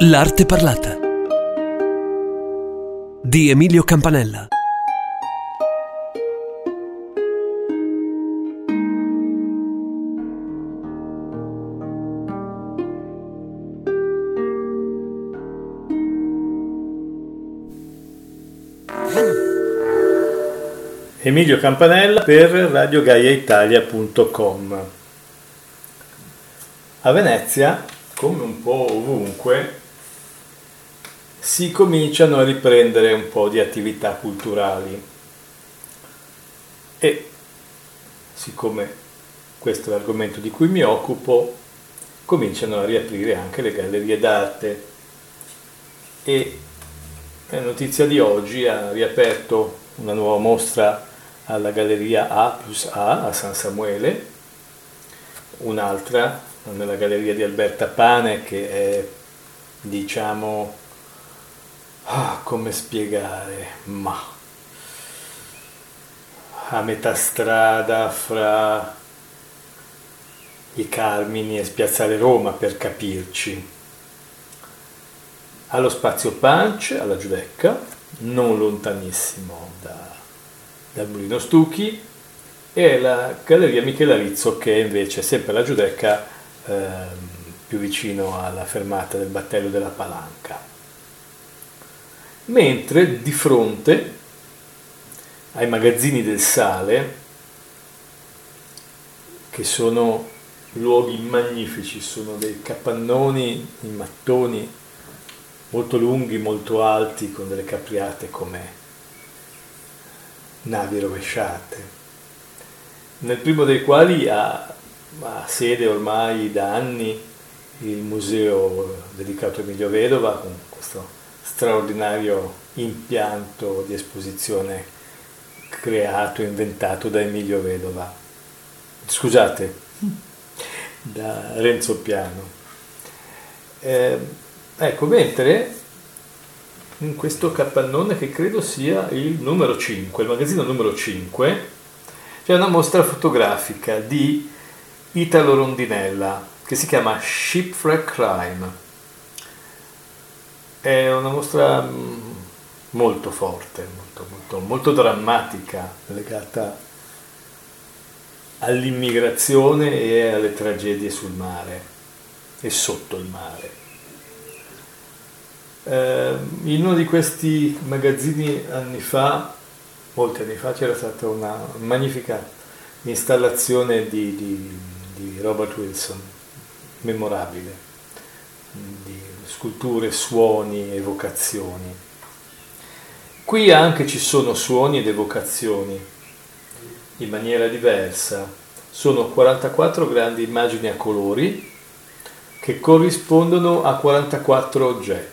L'arte parlata di Emilio Campanella. Emilio Campanella per radiogaiaitalia.com. A Venezia, come un po' ovunque, si cominciano a riprendere un po' di attività culturali e, siccome questo è l'argomento di cui mi occupo, cominciano a riaprire anche le gallerie d'arte e la notizia di oggi ha riaperto una nuova mostra alla Galleria A+A a San Samuele, un'altra nella Galleria di Alberta Pane che è, diciamo, come spiegare, ma a metà strada fra i Carmini e Spiazzale Roma, per capirci. Allo Spazio Punch, alla Giudecca, non lontanissimo dal Mulino Stucchi, e la Galleria Michelarizzo, che è invece sempre la Giudecca, più vicino alla fermata del Battello della Palanca. Mentre di fronte ai magazzini del Sale, che sono luoghi magnifici, sono dei capannoni in mattoni molto lunghi, molto alti, con delle capriate come navi rovesciate, nel primo dei quali ha sede ormai da anni il museo dedicato a Emilio Vedova, con questo straordinario impianto di esposizione creato e inventato da Emilio Vedova, scusate, da Renzo Piano. Ecco, mentre in questo capannone, che credo sia il numero 5, il magazzino numero 5, c'è una mostra fotografica di Italo Rondinella che si chiama Shipwreck Crime. È una mostra molto forte, molto drammatica, legata all'immigrazione e alle tragedie sul mare e sotto il mare. In uno di questi magazzini molti anni fa, c'era stata una magnifica installazione di Robert Wilson, memorabile, di sculture, suoni, evocazioni. Qui anche ci sono suoni ed evocazioni in maniera diversa. Sono 44 grandi immagini a colori che corrispondono a 44 oggetti.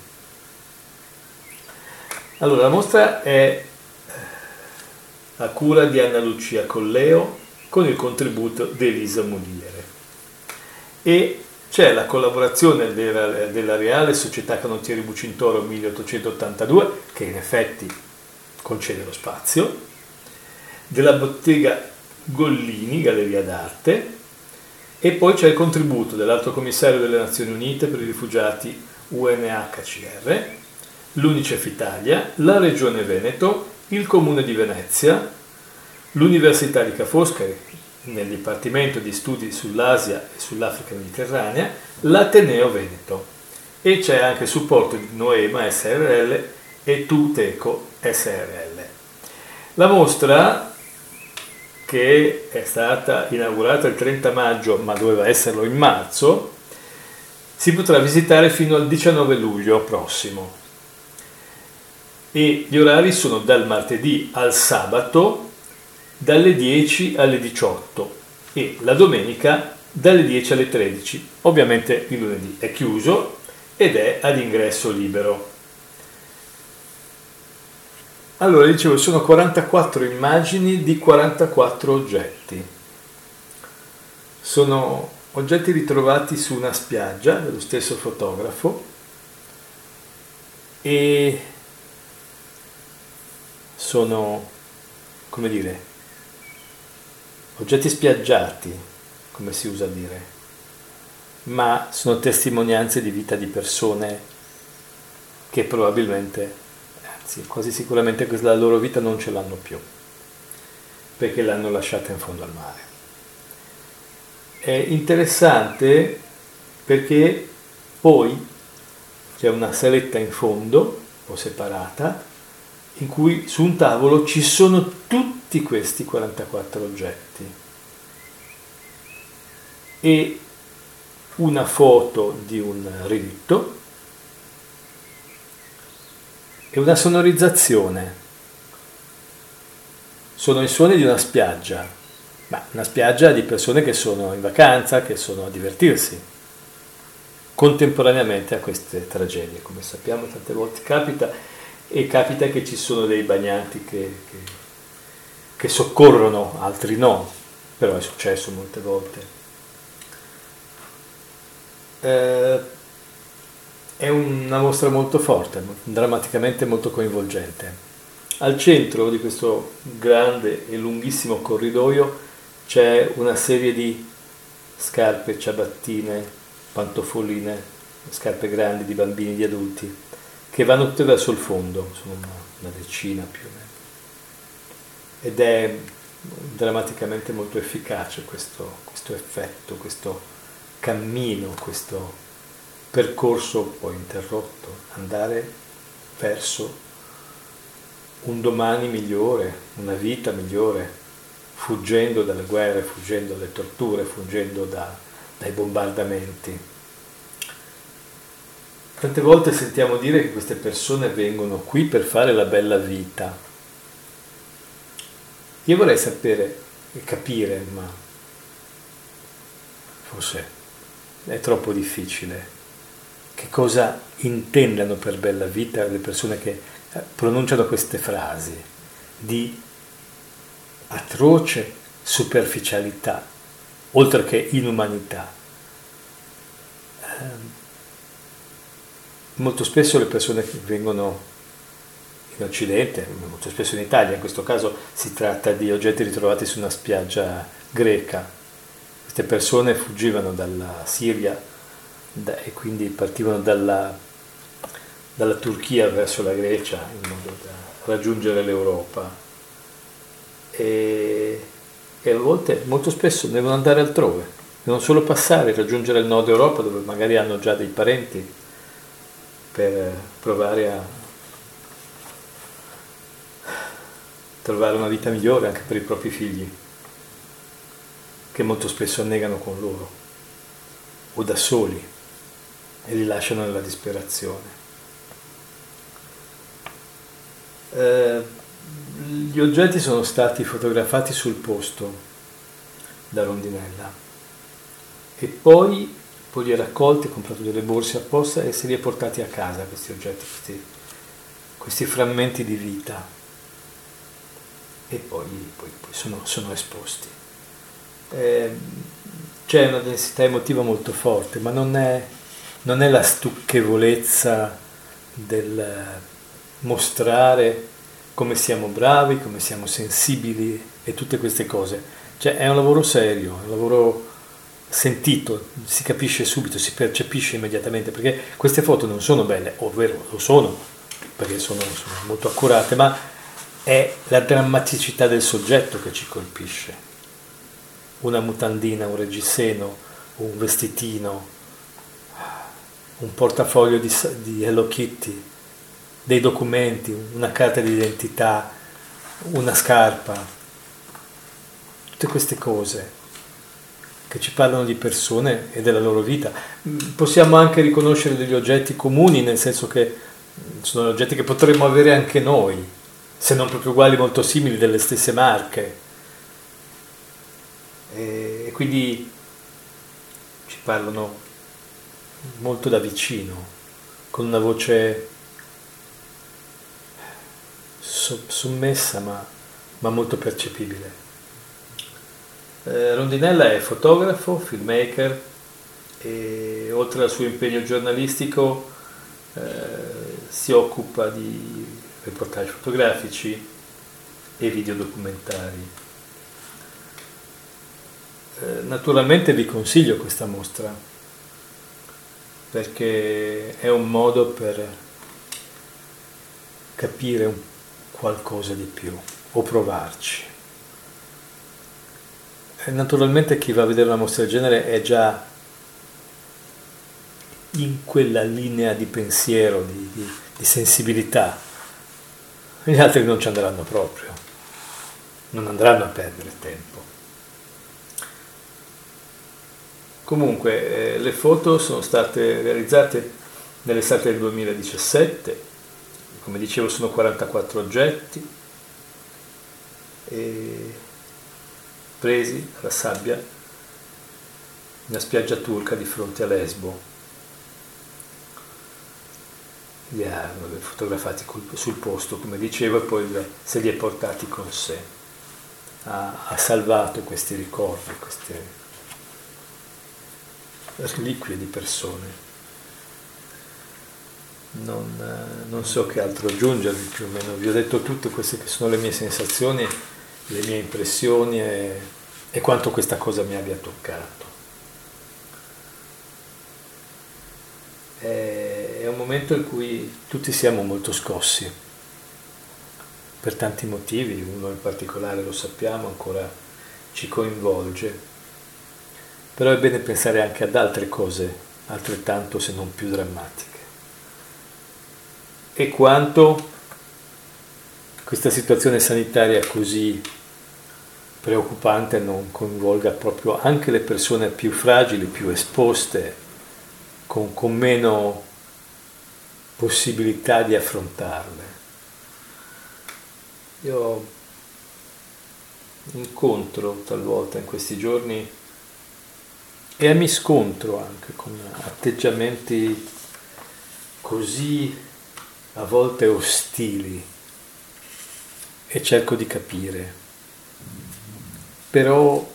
Allora, la mostra è a cura di Anna Lucia Colleo con il contributo di Elisa Muliere e c'è la collaborazione della Reale Società Canottieri Bucintoro 1882, che in effetti concede lo spazio, della Bottega Gollini, Galleria d'Arte, e poi c'è il contributo dell'Alto Commissario delle Nazioni Unite per i Rifugiati UNHCR, l'Unicef Italia, la Regione Veneto, il Comune di Venezia, l'Università di Ca' Foscari nel Dipartimento di Studi sull'Asia e sull'Africa Mediterranea, l'Ateneo Veneto, e c'è anche il supporto di Noema SRL e Tuteco SRL. La mostra, che è stata inaugurata il 30 maggio ma doveva esserlo in marzo, si potrà visitare fino al 19 luglio prossimo e gli orari sono dal martedì al sabato dalle 10 alle 18 e la domenica dalle 10 alle 13. Ovviamente il lunedì è chiuso ed è ad ingresso libero. Allora, dicevo, sono 44 immagini di 44 oggetti. Sono oggetti ritrovati su una spiaggia dello stesso fotografo e sono, come dire, oggetti spiaggiati, come si usa dire. ma sono testimonianze di vita di persone che probabilmente, anzi quasi sicuramente la loro vita non ce l'hanno più, perché l'hanno lasciata in fondo al mare. È interessante perché poi c'è una saletta in fondo, o separata, in cui su un tavolo ci sono tutti questi 44 oggetti e una foto di un relitto e una sonorizzazione. Sono i suoni di una spiaggia, ma una spiaggia di persone che sono in vacanza, che sono a divertirsi, contemporaneamente a queste tragedie. Come sappiamo tante volte capita, e capita che ci sono dei bagnanti che soccorrono, altri no, però è successo molte volte. È una mostra molto forte, drammaticamente molto coinvolgente. Al centro di questo grande e lunghissimo corridoio c'è una serie di scarpe, ciabattine, pantofoline, scarpe grandi di bambini, di adulti, che vanno tutte verso il fondo, sono una decina più o meno. Ed è drammaticamente molto efficace questo effetto, questo cammino, questo percorso poi interrotto, andare verso un domani migliore, una vita migliore, fuggendo dalle guerre, fuggendo dalle torture, fuggendo dai bombardamenti. Tante volte sentiamo dire che queste persone vengono qui per fare la bella vita. Io vorrei sapere e capire, ma forse è troppo difficile, che cosa intendano per bella vita le persone che pronunciano queste frasi di atroce superficialità, oltre che inumanità. Molto spesso le persone che vengono in Occidente, molto spesso in Italia, in questo caso si tratta di oggetti ritrovati su una spiaggia greca. Queste persone fuggivano dalla Siria e quindi partivano dalla Turchia verso la Grecia in modo da raggiungere l'Europa e a volte, molto spesso, devono andare altrove, devono solo passare, raggiungere il nord Europa dove magari hanno già dei parenti per provare a trovare una vita migliore anche per i propri figli, che molto spesso annegano con loro o da soli e li lasciano nella disperazione. Gli oggetti sono stati fotografati sul posto da Rondinella e poi li ha raccolti, ha comprato delle borse apposta e se li ha portati a casa questi oggetti, questi frammenti di vita, e poi sono esposti. C'è una densità emotiva molto forte, ma non è la stucchevolezza del mostrare come siamo bravi, come siamo sensibili e tutte queste cose. Cioè è un lavoro serio, è un lavoro sentito, si capisce subito, si percepisce immediatamente, perché queste foto non sono belle, ovvero lo sono, perché sono molto accurate, ma è la drammaticità del soggetto che ci colpisce. Una mutandina, un reggiseno, un vestitino, un portafoglio di Hello Kitty, dei documenti, una carta di identità, una scarpa, tutte queste cose che ci parlano di persone e della loro vita. Possiamo anche riconoscere degli oggetti comuni, nel senso che sono oggetti che potremmo avere anche noi, se non proprio uguali, molto simili, delle stesse marche. E quindi ci parlano molto da vicino, con una voce sommessa ma molto percepibile. Rondinella è fotografo, filmmaker e oltre al suo impegno giornalistico si occupa di reportage fotografici e videodocumentari. Naturalmente vi consiglio questa mostra, perché è un modo per capire qualcosa di più o provarci. E naturalmente chi va a vedere una mostra del genere è già in quella linea di pensiero, di sensibilità. Gli altri non ci andranno proprio, non andranno a perdere tempo. Comunque le foto sono state realizzate nell'estate del 2017, come dicevo sono 44 oggetti, e presi alla sabbia in una spiaggia turca di fronte a Lesbo. Li ha fotografati sul posto, come dicevo, e poi se li è portati con sé. Ha salvato questi ricordi, queste reliquie di persone. Non so che altro aggiungervi, più o meno vi ho detto tutte queste che sono le mie sensazioni, le mie impressioni e quanto questa cosa mi abbia toccato. È un momento in cui tutti siamo molto scossi, per tanti motivi, uno in particolare lo sappiamo, ancora ci coinvolge, però è bene pensare anche ad altre cose altrettanto se non più drammatiche. E quanto questa situazione sanitaria così preoccupante non coinvolga proprio anche le persone più fragili, più esposte, con meno possibilità di affrontarle. Io incontro talvolta in questi giorni e mi scontro anche con atteggiamenti così a volte ostili e cerco di capire. Però,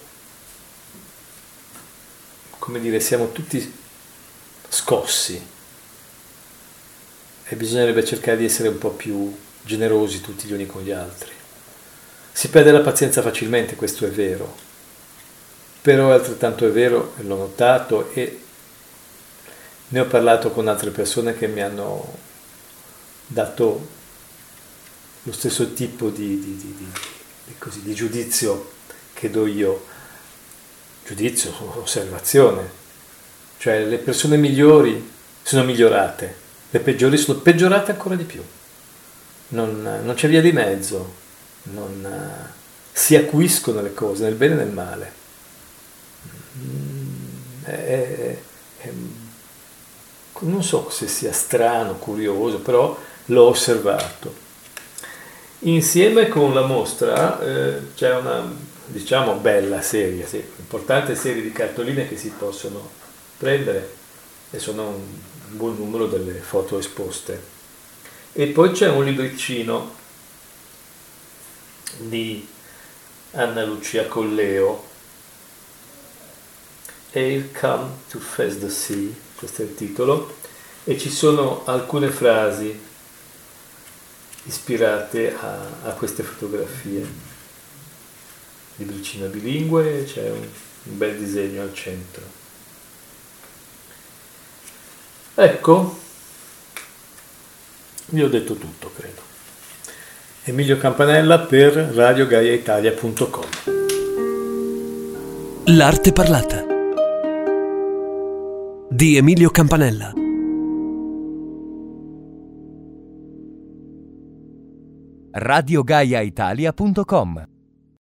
come dire, siamo tutti scossi e bisognerebbe cercare di essere un po' più generosi tutti gli uni con gli altri. Si perde la pazienza facilmente, questo è vero, però è altrettanto è vero, e l'ho notato e ne ho parlato con altre persone che mi hanno dato lo stesso tipo di giudizio che do io, giudizio, osservazione. Cioè le persone migliori sono migliorate, le peggiori sono peggiorate ancora di più. Non c'è via di mezzo, si acuiscono le cose nel bene e nel male. Non so se sia strano, curioso, però l'ho osservato. Insieme con la mostra c'è una, diciamo, bella serie, sì, importante serie di cartoline che si possono prendere e sono un buon numero delle foto esposte. E poi c'è un libricino di Anna Lucia Colleo, Air Come to Face the Sea, questo è il titolo, e ci sono alcune frasi ispirate a queste fotografie. Libricino bilingue, c'è un bel disegno al centro. Ecco, vi ho detto tutto, credo. Emilio Campanella per radiogaiaitalia.com. L'arte parlata di Emilio Campanella. radiogaiaitalia.com